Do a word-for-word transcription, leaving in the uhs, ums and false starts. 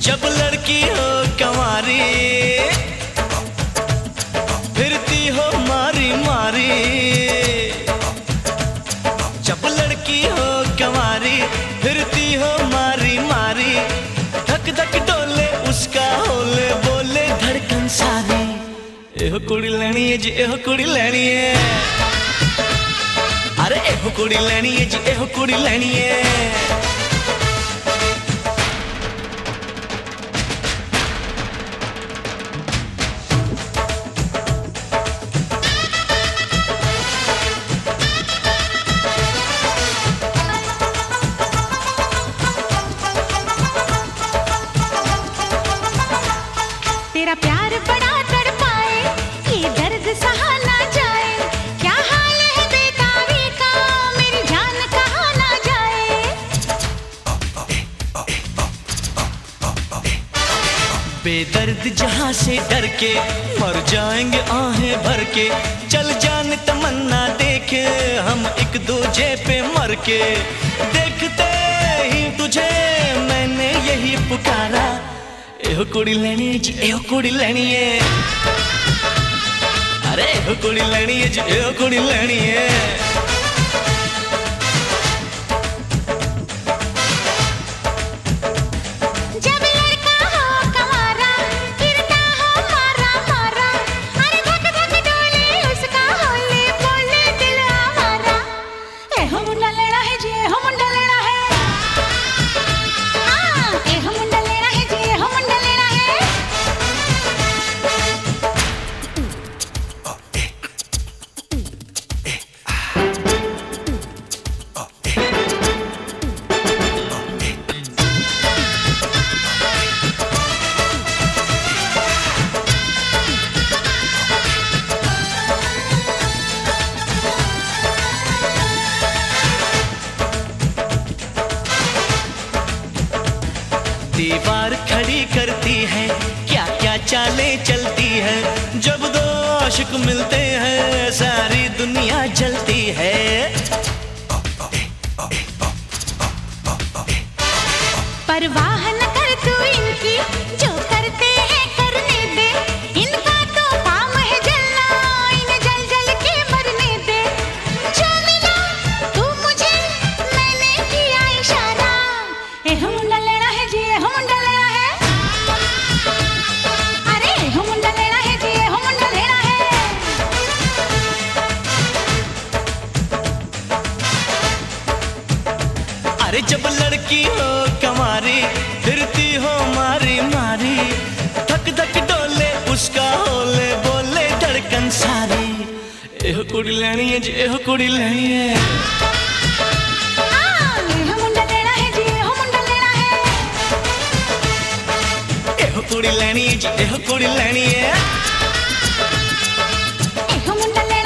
जब लड़की हो कंवारी फिरती हो मारी मारी, जब लड़की हो कंवारी फिरती हो मारी मारी, धक धक डोले उसका होले बोले धड़कन सारी। एहो कुड़ी लेनी है जी एहो कुड़ी लेनी है, अरे एहो कुड़ी लेनी है जी एहो कुड़ी लेनी है। तेरा प्यार बड़ा तड़पाए, ये दर्द सहा ना जाए, क्या हाल है बेताबी का, मेरी जान कहाँ ना जाए। बेदर्द जहाँ से डर के मर जाएंगे आहें भर के, चल जान तमन्ना देखे हम एक दूजे पे मर के। देखते ही तुझे मैंने यही पुकारा, एहो कुड़ी लेनी है जी एहो कुड़ी लेनी है, अरे एहो कुड़ी लेनी है जी एहो कुड़ी लेनी है। जब लड़का हो कंवारा फिरता हो मारा मारा, अरे धक धक डोले उसका होले बोले दिल हमारा। एहो मुंडा लेना है जी एहो मुंडा लेना है, हाँ एहो मुंडा लेना है जी एहो मुंडा लेना है। दीवार खड़ी करती है क्या क्या चालें चलती है, जब दो आशिक मिलते हैं सारी दुनिया जलती है। परवाह न कर तू इनकी, जो करते हैं करने दे, इनका तो काम है जलना, इन्हें जल जल के मरने दे। जो मिला तू मुझे मैंने किया इशारा, एहो मुंडा लेना है जी एहो मुंडा लेना है, अरे एहो मुंडा लेना है जी एहो मुंडा लेना है। अरे जब लड़की हो कंवारी फिरती हो मारी मारी, धक धक डोले उसका होले बोले धड़कन सारी। एहो कुड़ी लेनी है जी एहो कुड़ी लेनी है, हाँ एहो मुंडा लेना है जी एहो मुंडा लेना है। एहो कुड़ी लेनी है जी एहो कुड़ी लेनी है। एहो मुंडा लेना